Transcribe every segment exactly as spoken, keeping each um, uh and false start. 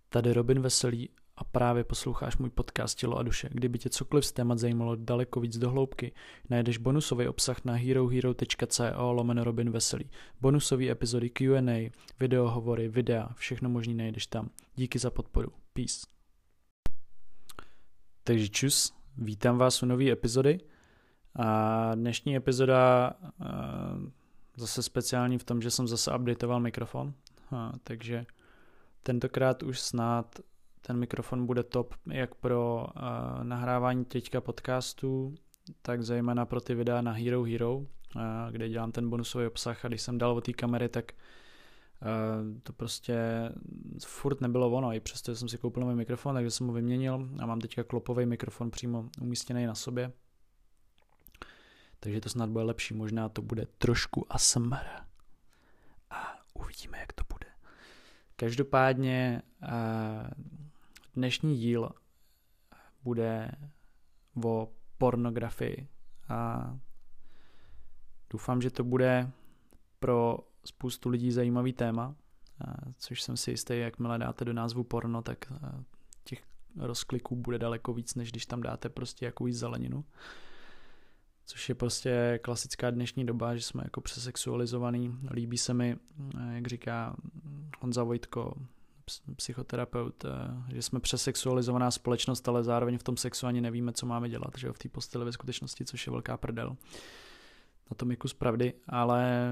Tady Robin Veselý a právě posloucháš můj podcast Tělo a duše. Kdyby tě cokoliv z témat zajímalo daleko víc do hloubky, najdeš bonusový obsah na herohero.co lomeno Robin Veselý. Bonusové epizody Q and A, videohovory, videa, všechno možný najdeš tam. Díky za podporu. Peace. Takže čus, vítám vás u nové epizody. A dnešní epizoda zase speciální v tom, že jsem zase updateoval mikrofon, a, takže tentokrát už snad ten mikrofon bude top jak pro uh, nahrávání teďka podcastů, tak zejména pro ty videa na Hero Hero, uh, kde dělám ten bonusový obsah, a když jsem dal od té kamery, tak uh, to prostě furt nebylo ono, i přesto jsem si koupil nový mikrofon, takže jsem ho vyměnil a mám teďka klopový mikrofon přímo umístěný na sobě. Takže to snad bude lepší, možná to bude trošku A S M R. A uvidíme, jak to bude. Každopádně dnešní díl bude o pornografii a doufám, že to bude pro spoustu lidí zajímavý téma, což jsem si jistý, jakmile dáte do názvu porno, tak těch rozkliků bude daleko víc, než když tam dáte prostě jakouś zeleninu. Což je prostě klasická dnešní doba, že jsme jako přesexualizovaný. Líbí se mi, jak říká Honza Vojtko, psychoterapeut, že jsme přesexualizovaná společnost, ale zároveň v tom sexu ani nevíme, co máme dělat, že jo, v té posteli ve skutečnosti, což je velká prdel. Na tom je kus pravdy, ale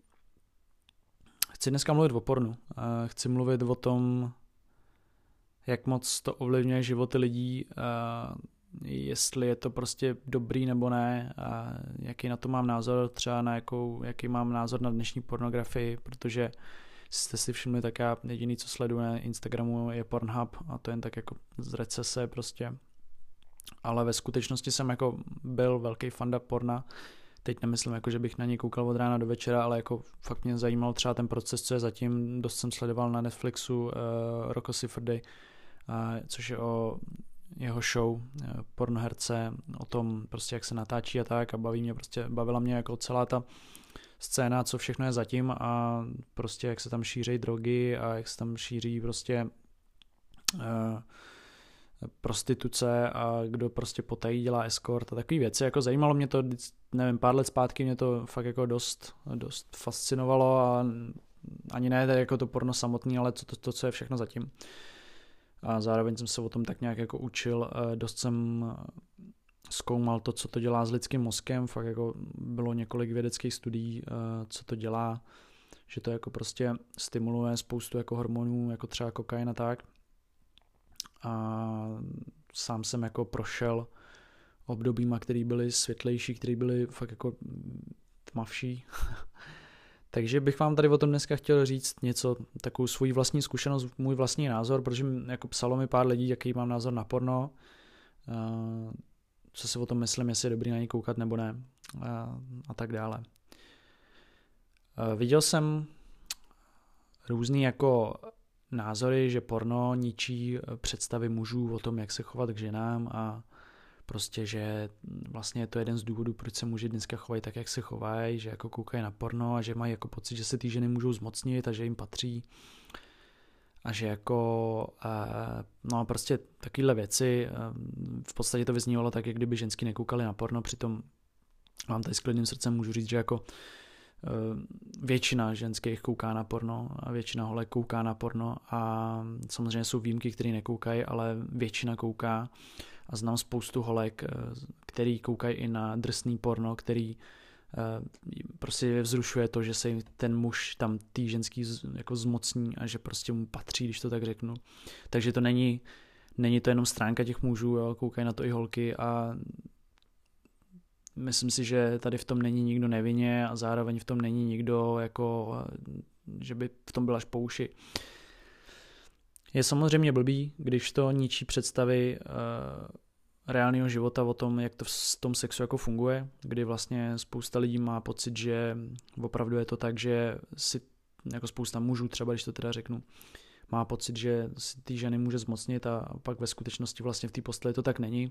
chci dneska mluvit o pornu. Chci mluvit o tom, jak moc to ovlivňuje životy lidí, jestli je to prostě dobrý nebo ne a jaký na to mám názor, třeba na jakou, jaký mám názor na dnešní pornografii, protože jste si všimli, tak já jediný, co sleduju na Instagramu, je Pornhub a to jen tak jako z recese prostě. Ale ve skutečnosti jsem jako byl velký fanda porna. Teď nemyslím, jako, že bych na něj koukal od rána do večera, ale jako fakt mě zajímal třeba ten proces, co je zatím. Dost jsem sledoval na Netflixu uh, Rocco Siffredi, uh, což je o jeho show pornoherce, o tom prostě, jak se natáčí a tak, a baví mě prostě, bavila mě jako celá ta scéna, co všechno je zatím a prostě jak se tam šíří drogy a jak se tam šíří prostě uh, prostituce a kdo prostě potají dělá escort a takové věci. Jako zajímalo mě to, nevím, pár let zpátky mě to fakt jako dost, dost fascinovalo a ani ne jako to porno samotný, ale to, to, to co je všechno zatím. A zároveň jsem se o tom tak nějak jako učil, dost jsem zkoumal to, co to dělá s lidským mozkem, fakt jako bylo několik vědeckých studií, co to dělá, že to jako prostě stimuluje spoustu jako hormonů, jako třeba kokain a tak. A sám jsem jako prošel obdobíma, které byly světlejší, které byly fakt jako tmavší. Takže bych vám tady o tom dneska chtěl říct něco, takovou svou vlastní zkušenost, můj vlastní názor, protože jako psalo mi pár lidí, jaký mám názor na porno, co si o tom myslím, jestli je dobrý na něj koukat nebo ne a tak dále. Viděl jsem různý jako názory, že porno ničí představy mužů o tom, jak se chovat k ženám a prostě, že vlastně je to jeden z důvodů, proč se muži dneska chovají tak, jak se chovají, že jako koukají na porno a že mají jako pocit, že se ty ženy můžou zmocnit a že jim patří a že jako no prostě takovéhle věci, v podstatě to vyznívalo tak, jak kdyby ženský nekoukali na porno, přitom mám tady s klidným srdcem můžu říct, že jako většina ženských kouká na porno a většina holek kouká na porno a samozřejmě jsou výjimky, které nekoukají, ale většina kouká. A znám spoustu holek, který koukají i na drsný porno, který prostě vzrušuje to, že se ten muž tam tý ženský jako zmocní a že prostě mu patří, když to tak řeknu. Takže to není, není to jenom stránka těch mužů, jo, koukají na to i holky a myslím si, že tady v tom není nikdo nevinně a zároveň v tom není nikdo, jako, že by v tom byl až po uši. Je samozřejmě blbý, když to ničí představy uh, reálného života o tom, jak to v tom sexu jako funguje, kdy vlastně spousta lidí má pocit, že opravdu je to tak, že si jako spousta mužů, třeba když to teda řeknu, má pocit, že si ty ženy může zmocnit a pak ve skutečnosti vlastně v té posteli to tak není.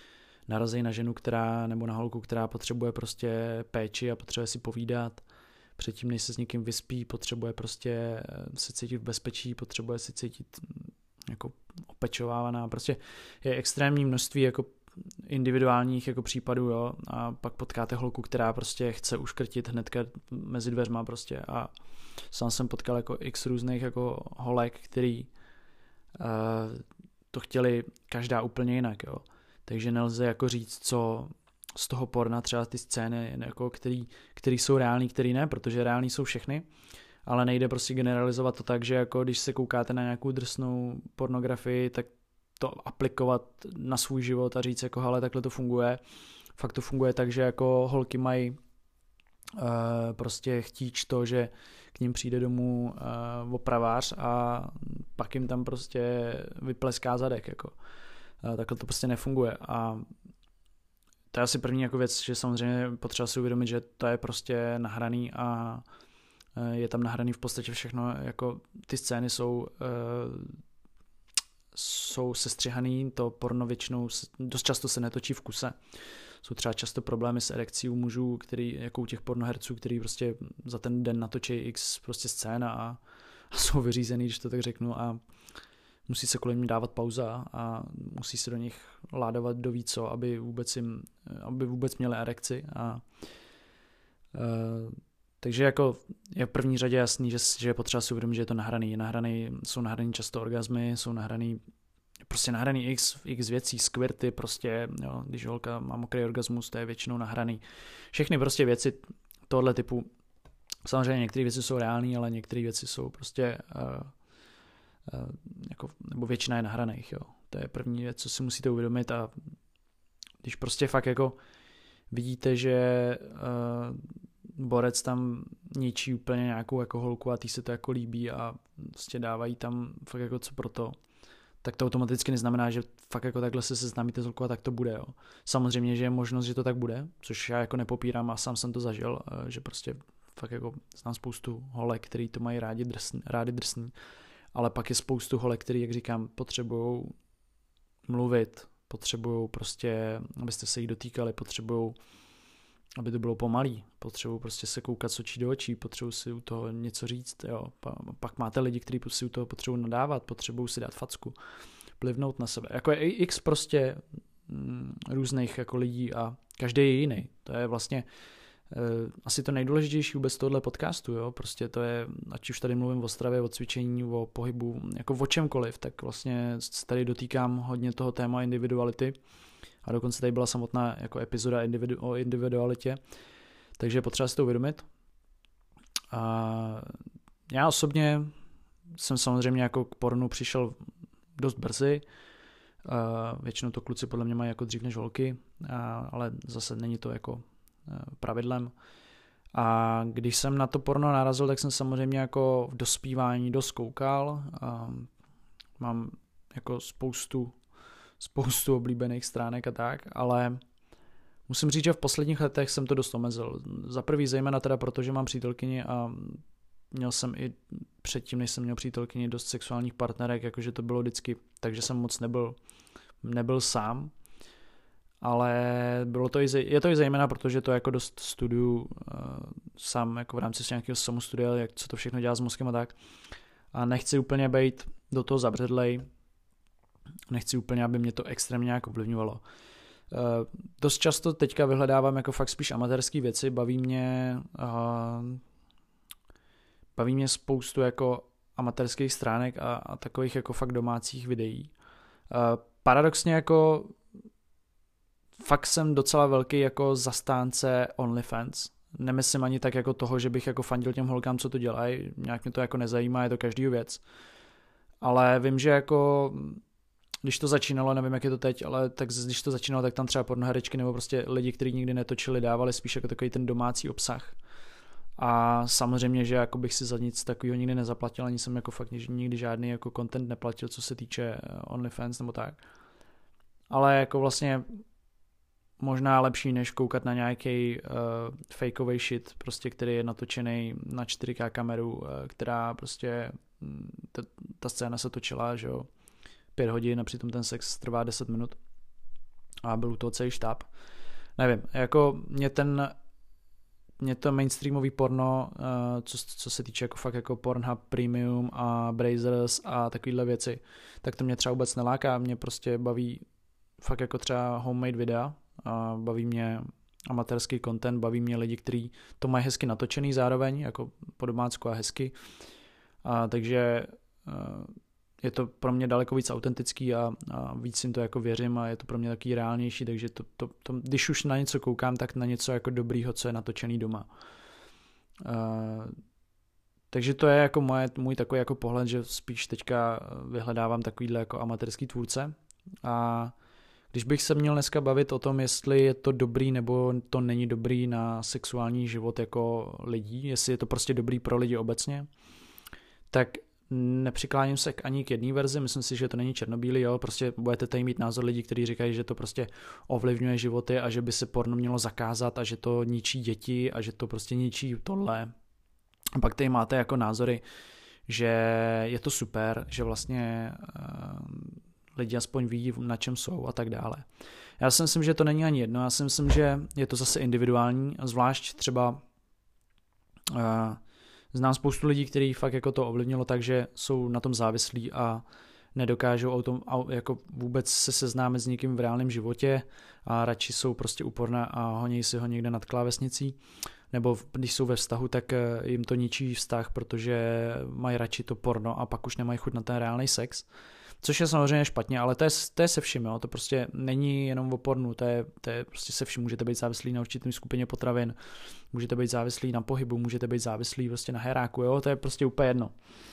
Narazí na ženu, která, nebo na holku, která potřebuje prostě péči a potřebuje si povídat, předtím, než se s někým vyspí, potřebuje prostě se cítit v bezpečí, potřebuje se cítit jako opečovávaná, prostě je extrémní množství jako individuálních jako případů, jo, a pak potkáte holku, která prostě chce uškrtit hnedka mezi dveřma prostě a sám jsem potkal jako x různých jako holek, který uh, to chtěli každá úplně jinak, jo, takže nelze jako říct, co z toho porna třeba ty scény, jako který, který jsou reální, který ne, protože reální jsou všechny, ale nejde prostě generalizovat to tak, že jako když se koukáte na nějakou drsnou pornografii, tak to aplikovat na svůj život a říct jako hele, takhle to funguje. Fakt to funguje tak, že jako holky mají uh, prostě chtíč to, že k ním přijde domů uh, opravář a pak jim tam prostě vypleská zadek, jako. Uh, takhle to prostě nefunguje a to je asi první jako věc, že samozřejmě potřeba si uvědomit, že to je prostě nahraný a je tam nahraný v podstatě všechno, jako ty scény jsou jsou sestřihaný, to porno většinou dost často se netočí v kuse. Jsou třeba často problémy s erekcí u mužů, který, jako u těch pornoherců, který prostě za ten den natočí x prostě scéna a, a jsou vyřízený, když to tak řeknu, a musí se kolem ní dávat pauza a musí se do nich ládovat do víco, aby vůbec jim, aby vůbec měli erekci a uh, takže jako je v první řadě jasný, že, že je potřeba si uvědomit, že je to nahraný. Je nahraný, jsou nahraný často orgazmy, jsou nahraný prostě nahraný x, x věcí, squirty, prostě, jo, když holka má mokrý orgasmus, to je většinou nahraný. Všechny prostě věci tohle typu, samozřejmě některé věci jsou reální, ale některé věci jsou prostě, uh, uh, jako, nebo většina je nahraných, jo. To je první věc, co si musíte uvědomit a když prostě fakt jako vidíte, že uh, borec tam ničí úplně nějakou jako holku a tý se to jako líbí a prostě dávají tam fakt jako co pro to, tak to automaticky neznamená, že fakt jako takhle se seznámíte s holkou a tak to bude, jo. Samozřejmě, že je možnost, že to tak bude, což já jako nepopírám a sám jsem to zažil, že prostě fakt jako znám spoustu holek, který to mají rádi drsný, rádi drsný, ale pak je spoustu holek, který, jak říkám, potřebujou mluvit, potřebujou prostě, abyste se jí dotýkali, potřebujou, aby to bylo pomalý, potřebuji prostě se koukat z očí do očí, potřebuji si u toho něco říct, jo. Pak máte lidi, kteří si u toho potřebují nadávat, potřebují si dát facku, plivnout na sebe. Jako je x prostě mm, různých jako lidí a každý je jiný. To je vlastně eh, asi to nejdůležitější vůbec tohle podcastu, jo. Prostě to je, ať už tady mluvím o stravě, o cvičení, o pohybu, jako o čemkoliv, tak vlastně tady dotýkám hodně toho téma individuality. A dokonce tady byla samotná jako epizoda individu- o individualitě, takže je potřeba si to uvědomit. A já osobně jsem samozřejmě jako k pornu přišel dost brzy, a většinou to kluci podle mě mají jako dřív než holky, a, ale zase není to jako pravidlem. A když jsem na to porno narazil, tak jsem samozřejmě jako v dospívání dost koukal. A mám jako spoustu spoustu oblíbených stránek a tak, ale musím říct, že v posledních letech jsem to dost omezil. Za prvý zejména teda proto, že mám přítelkyni a měl jsem i předtím, než jsem měl přítelkyni, dost sexuálních partnerek, jakože to bylo vždycky, takže jsem moc nebyl, nebyl sám, ale bylo to i, je to i zejména, protože to jako dost studuju uh, sám jako v rámci nějakého samostudia, jak co to všechno dělá s mozkem a tak. A nechci úplně být do toho zabředlej, nechci úplně, aby mě to extrémně nějak ovlivňovalo. Uh, dost často teďka vyhledávám jako fakt spíš amatérský věci, baví mě uh, baví mě spoustu jako amatérských stránek a, a takových jako fakt domácích videí. Uh, paradoxně jako fakt jsem docela velký jako zastánce OnlyFans. Nemyslím ani tak jako toho, že bych jako fandil těm holkám, co to dělají, nějak mě to jako nezajímá, je to každýho věc. Ale vím, že jako když to začínalo, nevím, jak je to teď, ale tak když to začínalo, tak tam třeba pornoherečky nebo prostě lidi, kteří nikdy netočili, dávali spíš jako takový ten domácí obsah. A samozřejmě, že jako bych si za nic takového nikdy nezaplatil, ani jsem jako fakt nikdy žádný jako content neplatil, co se týče OnlyFans nebo tak. Ale jako vlastně možná lepší, než koukat na nějaký uh, fakeový shit, prostě, který je natočený na čtyři ká kameru, uh, která prostě ta, ta scéna se točila, že jo, pět hodin a přitom ten sex trvá deset minut a byl u toho celý štáb. Nevím, jako mě ten mě to mainstreamový porno, co, co se týče jako fakt jako Pornhub Premium a Brazzers a takovýhle věci, tak to mě třeba vůbec neláká, mě prostě baví fakt jako třeba homemade videa a baví mě amatérský content, baví mě lidi, kteří to mají hezky natočený zároveň, jako po domácku a hezky, a takže je to pro mě daleko víc autentický a, a víc jim to jako věřím a je to pro mě taky reálnější, takže to, to, to, když už na něco koukám, tak na něco jako dobrýho, co je natočený doma. Uh, takže to je jako moje, můj takový jako pohled, že spíš teďka vyhledávám takovýhle jako amatérský tvůrce a když bych se měl dneska bavit o tom, jestli je to dobrý nebo to není dobrý na sexuální život jako lidí, jestli je to prostě dobrý pro lidi obecně, tak nepřikláním se ani k jedné verzi, myslím si, že to není černobílý, jo, prostě budete tady mít názor lidí, kteří říkají, že to prostě ovlivňuje životy a že by se porno mělo zakázat a že to ničí děti a že to prostě ničí tohle. A pak tady máte jako názory, že je to super, že vlastně uh, lidi aspoň ví, na čem jsou a tak dále. Já si myslím, že to není ani jedno, já si myslím, že je to zase individuální, zvlášť třeba uh, znám spoustu lidí, kteří fakt jako to ovlivnilo tak, že jsou na tom závislí a nedokážou o tom, jako vůbec se seznámit s někým v reálném životě a radši jsou prostě úporná a honí si ho někde nad klávesnicí. Nebo když jsou ve vztahu, tak jim to ničí vztah, protože mají radši to porno a pak už nemají chuť na ten reálný sex. Což je samozřejmě špatně, ale to je, to je se vším, jo? To prostě není jenom o pornu, to je, to je prostě se vším. Můžete být závislí na určitém skupině potravin, můžete být závislí na pohybu, můžete být závislí prostě na heráku, jo? To je prostě úplně jedno.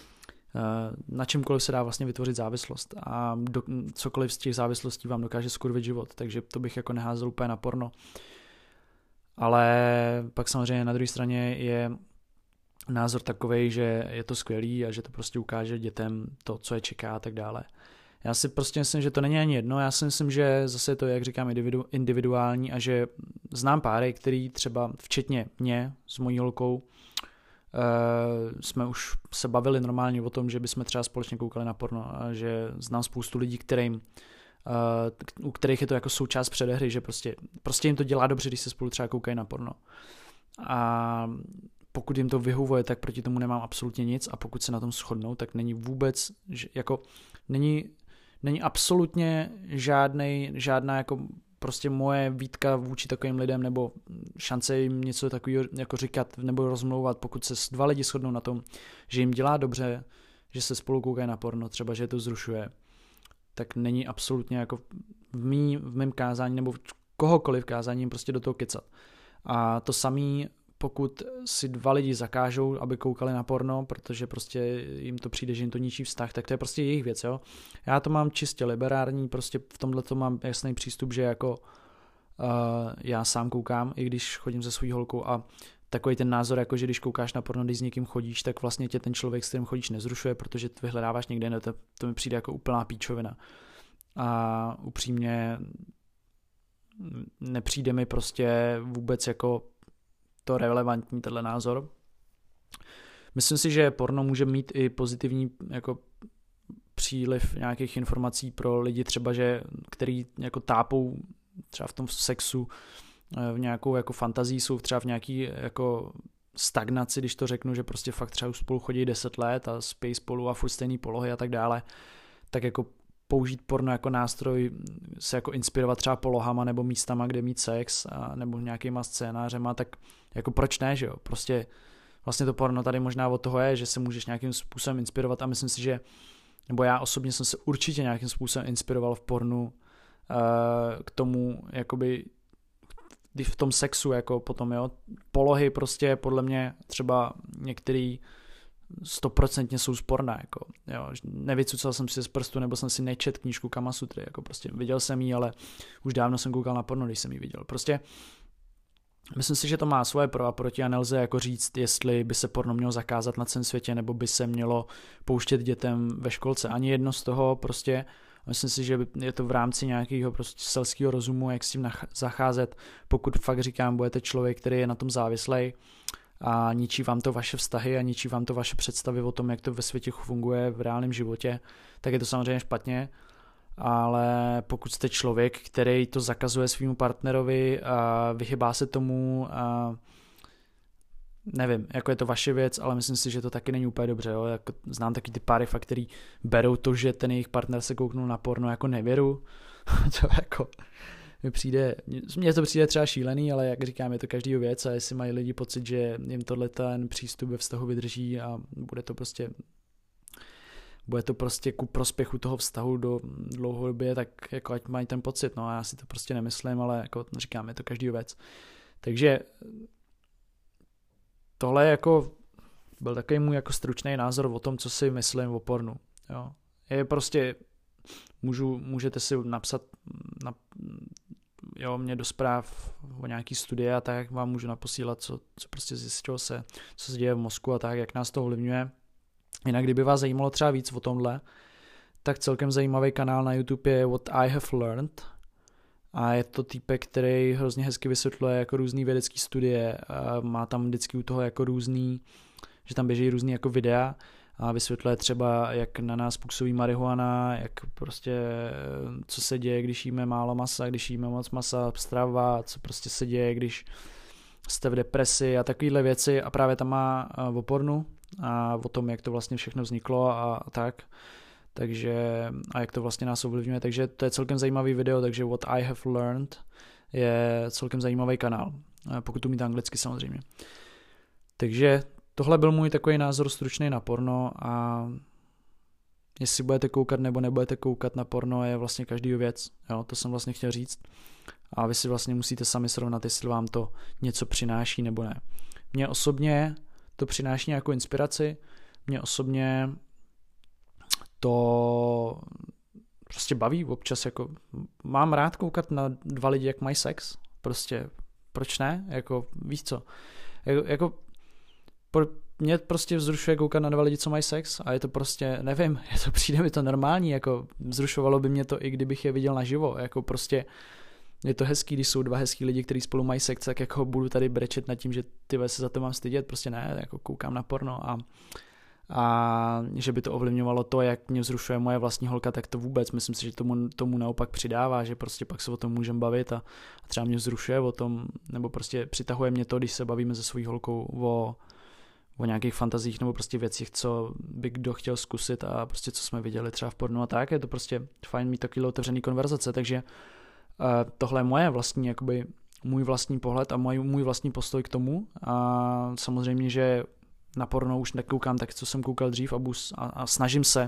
Na čemkoliv se dá vlastně vytvořit závislost a do, cokoliv z těch závislostí vám dokáže skurvit život, takže to bych jako neházel úplně na porno. Ale pak samozřejmě na druhé straně je názor takovej, že je to skvělý a že to prostě ukáže dětem to, co je čeká a tak dále. Já si prostě myslím, že to není ani jedno, já si myslím, že zase je to, jak říkám, individu, individuální a že znám páry, který třeba včetně mě s mojí holkou uh, jsme už se bavili normálně o tom, že bychom třeba společně koukali na porno a že znám spoustu lidí, kterým Uh, u kterých je to jako součást předehry, že prostě, prostě jim to dělá dobře, když se spolu třeba koukají na porno. A pokud jim to vyhovuje, tak proti tomu nemám absolutně nic a pokud se na tom shodnou, tak není vůbec, jako není, není absolutně žádnej, žádná jako prostě moje výtka vůči takovým lidem nebo šance jim něco takového jako říkat nebo rozmlouvat, pokud se dva lidi shodnou na tom, že jim dělá dobře, že se spolu koukají na porno, třeba, že je to vzrušuje, tak není absolutně jako v, mý, v mém kázání nebo v kohokoliv kázání prostě do toho kecat. A to samý, pokud si dva lidi zakážou, aby koukali na porno, protože prostě jim to přijde, že jim to ničí vztah, tak to je prostě jejich věc, jo. Já to mám čistě liberární, prostě v tomhle to mám jasný přístup, že jako uh, já sám koukám, i když chodím se svou holkou a takový ten názor, jako že když koukáš na porno, když s někým chodíš, tak vlastně tě ten člověk, s kterým chodíš, nezrušuje, protože ty vyhledáváš někde, ne, to, to mi přijde jako úplná píčovina. A upřímně nepřijde mi prostě vůbec jako to relevantní tenhle názor. Myslím si, že porno může mít i pozitivní jako příliv nějakých informací pro lidi třeba, že který jako tápou třeba v tom sexu, v nějakou jako fantazii, jsou třeba v nějaký jako stagnaci, když to řeknu, že prostě fakt třeba už spolu chodí deset let a spí spolu a furt stejný polohy a tak dále, tak jako použít porno jako nástroj, se jako inspirovat třeba polohama nebo místama, kde mít sex a, nebo nějakýma scénářema, tak jako proč ne, že jo, prostě vlastně to porno tady možná od toho je, že se můžeš nějakým způsobem inspirovat a myslím si, že, nebo já osobně jsem se určitě nějakým způsobem inspiroval v pornu uh, k tomu, jakoby v tom sexu, jako potom, jo, polohy prostě podle mě třeba některý stoprocentně jsou sporné, jako, jo, nevycucal jsem si z prstu, nebo jsem si nečet knížku Kama Sutry, jako prostě viděl jsem ji, ale už dávno jsem koukal na porno, když jsem ji viděl, prostě myslím si, že to má svoje pro a proti a nelze jako říct, jestli by se porno mělo zakázat na celém světě, nebo by se mělo pouštět dětem ve školce, ani jedno z toho prostě. Myslím si, že je to v rámci nějakého prostě selského rozumu, jak s tím zacházet, pokud fakt říkám, budete člověk, který je na tom závislej a ničí vám to vaše vztahy a ničí vám to vaše představy o tom, jak to ve světě funguje v reálném životě, tak je to samozřejmě špatně, ale pokud jste člověk, který to zakazuje svýmu partnerovi a vyhybá se tomu a nevím, jako je to vaše věc, ale myslím si, že to taky není úplně dobře, jo? Jako znám taky ty páry fakt, který berou to, že ten jejich partner se kouknul na porno jako nevěru, to jako mi přijde, mně to přijde třeba šílený, ale jak říkám, je to každýho věc a jestli mají lidi pocit, že jim tohle ten přístup ve vztahu vydrží a bude to prostě bude to prostě ku prospěchu toho vztahu do dlouhodobě, tak jako ať mají ten pocit, no a já si to prostě nemyslím, ale jako říkám, je to každýho věc. Takže tohle jako byl takový můj jako stručný názor o tom, co si myslím o pornu. Jo. Je prostě, můžu, můžete si napsat na, jo, mě do zpráv o nějaký studie a tak vám můžu naposílat, co, co prostě zjistilo se, co se děje v mozku a tak, jak nás to ovlivňuje. Jinak, kdyby vás zajímalo třeba víc o tomhle, tak celkem zajímavý kanál na YouTube je What I Have Learned a je to týpek, který hrozně hezky vysvětluje jako různý vědecký studie a má tam vždycky u toho jako různý, že tam běží různý jako videa a vysvětluje třeba, jak na nás působí marihuana, jak prostě, co se děje, když jíme málo masa, když jíme moc masa, strava, co prostě se děje, když jste v depresi a takovéhle věci a právě tam má o pornu a o tom, jak to vlastně všechno vzniklo a, a tak. Takže a jak to vlastně nás ovlivňuje, takže to je celkem zajímavý video, takže What I Have Learned je celkem zajímavý kanál, pokud umíte anglicky samozřejmě. Takže tohle byl můj takový názor stručný na porno a jestli budete koukat nebo nebudete koukat na porno je vlastně každýho věc, jo, to jsem vlastně chtěl říct a vy si vlastně musíte sami srovnat, jestli vám to něco přináší nebo ne. Mně osobně to přináší nějakou inspiraci, mně osobně to prostě baví občas, jako mám rád koukat na dva lidi, jak mají sex, prostě proč ne, jako víš co, jako, jako pro, mě prostě vzrušuje koukat na dva lidi, co mají sex a je to prostě, nevím, je to, přijde mi to normální, jako vzrušovalo by mě to i kdybych je viděl naživo, jako prostě je to hezký, když jsou dva hezký lidi, kteří spolu mají sex, tak jako budu tady brečet nad tím, že ty se za to mám stydět, prostě ne, jako koukám na porno a a že by to ovlivňovalo to, jak mě vzrušuje moje vlastní holka, tak to vůbec, myslím si, že tomu, tomu naopak přidává, že prostě pak se o tom můžeme bavit a, a třeba mě vzrušuje o tom, nebo prostě přitahuje mě to, když se bavíme se svojí holkou o, o nějakých fantazích nebo prostě věcích, co by kdo chtěl zkusit a prostě co jsme viděli třeba v pornu a tak, je to prostě fajn mít takovýhle otevřený konverzace, takže uh, tohle je moje vlastní, jakoby můj vlastní pohled a můj, můj vlastní postoj k tomu a samozřejmě, že na porno už nekoukám tak, co jsem koukal dřív a, bus, a, a snažím se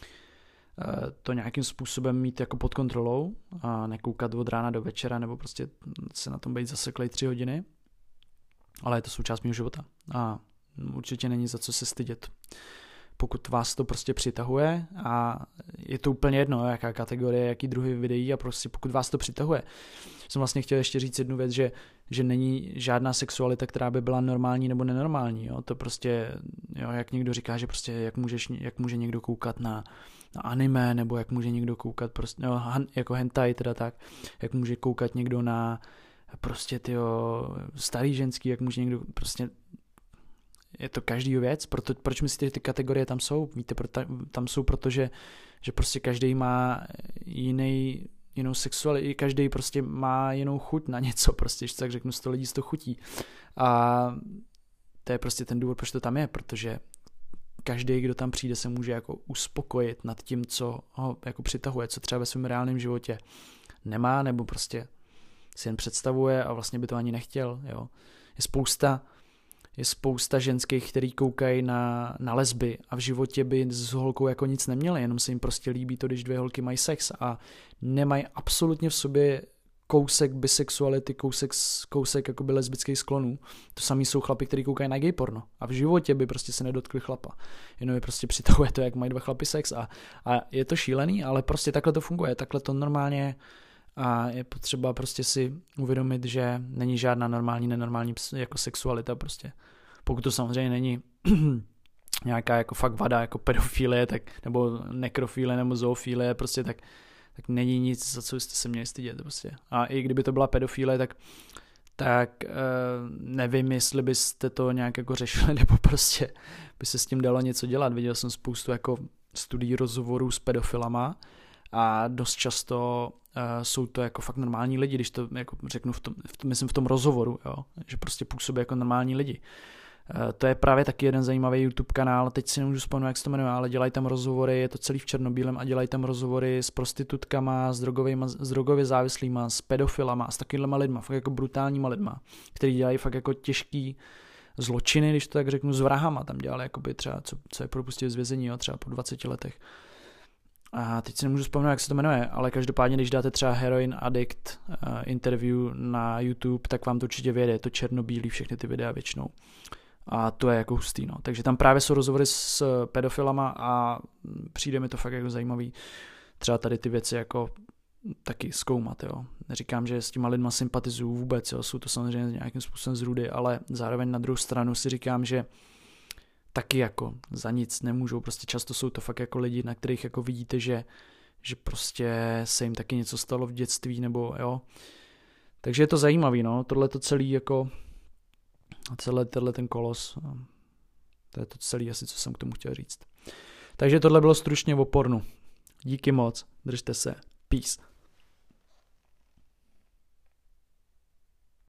to nějakým způsobem mít jako pod kontrolou a nekoukat od rána do večera nebo prostě se na tom být zaseklej tři hodiny, ale je to součást mého života a určitě není za co se stydět. Pokud vás to prostě přitahuje a je to úplně jedno, jaká kategorie, jaký druhy videí a prostě pokud vás to přitahuje. Jsem vlastně chtěl ještě říct jednu věc, že, že není žádná sexualita, která by byla normální nebo nenormální. Jo? To prostě, jo, jak někdo říká, že prostě jak, můžeš, jak může někdo koukat na, na anime, nebo jak může někdo koukat prostě, no, jako hentai teda tak, jak může koukat někdo na prostě tyjo, starý ženský, jak může někdo prostě je to každý věc, proto, proč myslíte, že ty kategorie tam jsou? Víte, proto, tam jsou, protože že prostě každý má jiný, jinou sexualitu, každý prostě má jinou chuť na něco, prostě, když tak řeknu, sto lidí sto chutí. A to je prostě ten důvod, proč to tam je, protože každý, kdo tam přijde, se může jako uspokojit nad tím, co ho jako přitahuje, co třeba ve svém reálném životě nemá, nebo prostě si jen představuje a vlastně by to ani nechtěl. Jo. Je spousta Je spousta ženských, který koukají na, na lesby a v životě by s holkou jako nic neměli, jenom se jim prostě líbí to, když dvě holky mají sex a nemají absolutně v sobě kousek bisexuality, kousek, kousek jakoby lesbických sklonů. To samý jsou chlapi, kteří koukají na gay porno a v životě by prostě se nedotkli chlapa. Jenom je prostě přitahuje to, jak mají dva chlapy sex a, a je to šílený, ale prostě takhle to funguje, takhle to normálně a je potřeba prostě si uvědomit, že není žádná normální, nenormální jako sexualita prostě. Pokud to samozřejmě není nějaká jako fakt vada, jako pedofilie, tak, nebo nekrofilie, nebo zoofilie, prostě tak, tak není nic, za co jste se měli stydět prostě. A i kdyby to byla pedofilie, tak, tak uh, nevím, jestli byste to nějak jako řešili, nebo prostě by se s tím dalo něco dělat. Viděl jsem spoustu jako studií, rozhovorů s pedofilama a dost často uh, jsou to jako fakt normální lidi, když to jako řeknu v tom, v tom, myslím v tom rozhovoru, jo? Že prostě působí jako normální lidi. To je právě taky jeden zajímavý YouTube kanál, teď si nemůžu vzpomenout, jak se to jmenuje, ale dělají tam rozhovory, je to celý v černobílém a dělají tam rozhovory s prostitutkama, s, drogovýma, s drogově závislýma, s pedofilama, s takovýma lidma, fakt jako brutálníma lidma, který dělají fakt jako těžký zločiny, když to tak řeknu, s vrahama, tam dělali jakoby třeba, co, co je propustil z vězení, jo, třeba po dvaceti letech. A teď si nemůžu vzpomenout, jak se to jmenuje, ale každopádně, když dáte třeba Heroin Addict uh, interview na YouTube, tak vám to určitě vyjede, je to černobílý, všechny ty videa většinou. A to je jako hustý, no. Takže tam právě jsou rozhovory s pedofilama a přijde mi to fakt jako zajímavý. Třeba tady ty věci jako taky zkoumat, jo. Neříkám, že s těma lidma sympatizuju vůbec, jo. Jsou to samozřejmě nějakým způsobem zrůdy, ale zároveň na druhou stranu si říkám, že taky jako za nic nemůžou, prostě často jsou to fakt jako lidi, na kterých jako vidíte, že, že prostě se jim taky něco stalo v dětství, nebo jo. Takže je to zajímavý, no, tohle to celý jako celé tenhle ten kolos, to je to celý asi, co jsem k tomu chtěl říct. Takže tohle bylo stručně o pornu. Díky moc, držte se, peace.